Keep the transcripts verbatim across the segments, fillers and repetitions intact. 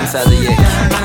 پانصد و یک.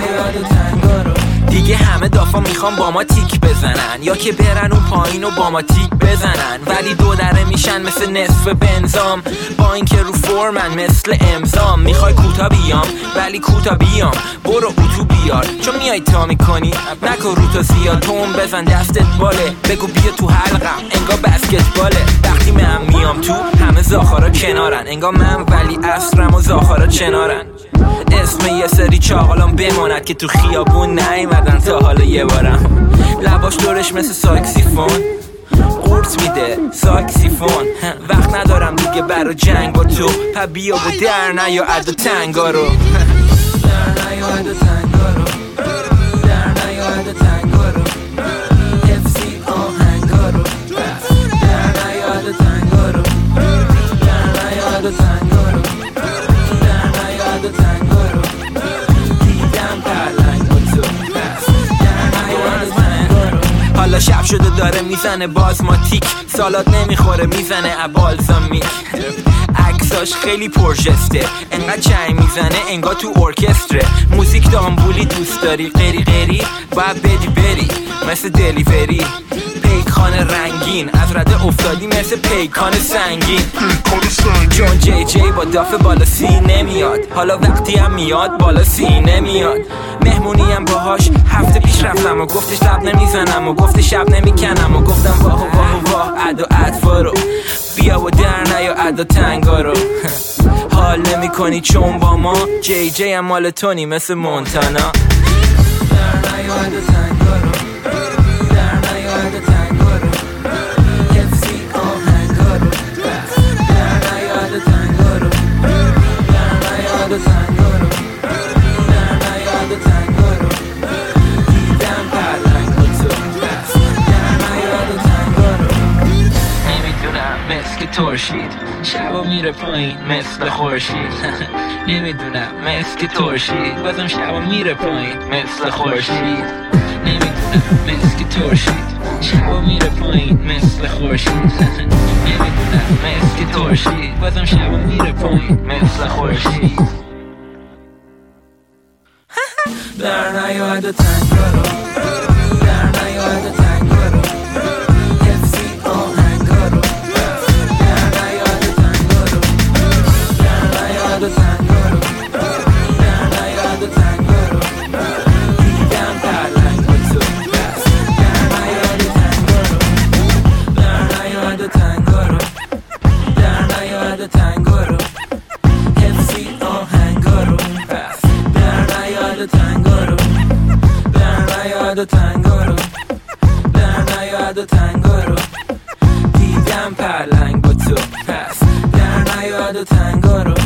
دیگه همه دافا میخوام با ما تیک بزنن، یا که برن اون پایین و با ما تیک بزنن، ولی دو دره میشن مثل نصف بنزام، با اینکه رو فرمن مثل امضام. میخوای کوتا بیام ولی کوتا بیام، برو اتو بیار چون میای تا میکنی، نکن رو تا زیاد، توم بزن دستت باله، بگو بیا تو حلقم انگار بسکتباله. وقتی من میام تو همه زاخارا کنارن، انگار من ولی عصرم و زاخارا چنارن. اسم یه سری چاقالان بماند که تو خیابون نیومدن تا حالا یه بارم. لباش دورش مثل ساکسیفون قورت میده ساکسیفون. وقت ندارم دیگه برا جنگ با تو، پا بیا و در نیا ادا تنگا رو، در نیا ادا تنگا رو، در نیا ادا تنگا رو، حفظی آهنگا رو، در نیا ادا تنگا رو، در نیا ادا تنگا رو، در نیا ادا تنگا رو، دیدم پرلنگ با تو، در نیا ادا تنگا رو. حالا شب شده داره میزنه بازماتیک، سالات نمیخوره میزنه ابالزامیک، عکساش خیلی پرژسته، انقدر چنگ میزنه انگار تو ارکستره. موزیک دامبولی دوست داری غیری غیری باید بدی بری مثل دلیوری. پیکان رنگین از رده افتادی مثل پیکان سنگین، چون جی جی با دافه بالا سی نمیاد، حالا وقتی هم میاد بالا سی نمیاد. مهمونی هم باهاش هفته پیش رفتم و گفتش لب نمیزنم و گفتش شب نمیکنم و گفتم واه و واه و واه ادا اطفا رو، بیا و در نیا ادا تنگا رو. حال نمی کنی چون با ما جی جی هم مال تونی مثل مونتانا، در نیا ادا تنگا رو، در نیا ادا تنگا رو، حفظی آهنگا رو، در نیا ادا تنگا رو، در نیا ادا تنگا رو، در نیا ادا تنگا رو، دیدم پرلنگ با تو، در نیا ادا تنگا رو. نمیدونم مثل ترشید شبا میره پایین مثل خورشید، نمیدونم مثل ترشید بازم شبا میره پایین مثل خورشید، نمیدونم مثل ترشید شبا میره پایین مثل خورشید، نمیدونم مثل ترشید بازم شبا میره پایین مثل خورشید. در نیا ادا تنگا رو، در نیا ادا تنگا رو، حفظی آهنگا رو، در نیا ادا تنگا رو، در نیا ادا تنگا رو، در نیا ادا تنگا رو، دیدم پرلنگ با تو، در نیا ادا تنگا رو، در نیا ادا تنگا رو، در نیا ادا تنگا رو، حفظی آهنگا رو، در نیا ادا تنگا رو، در نیا ادا تنگا رو، در نیا ادا تنگا رو، دیدم پرلنگ با تو، پس در نیا ادا تنگا رو.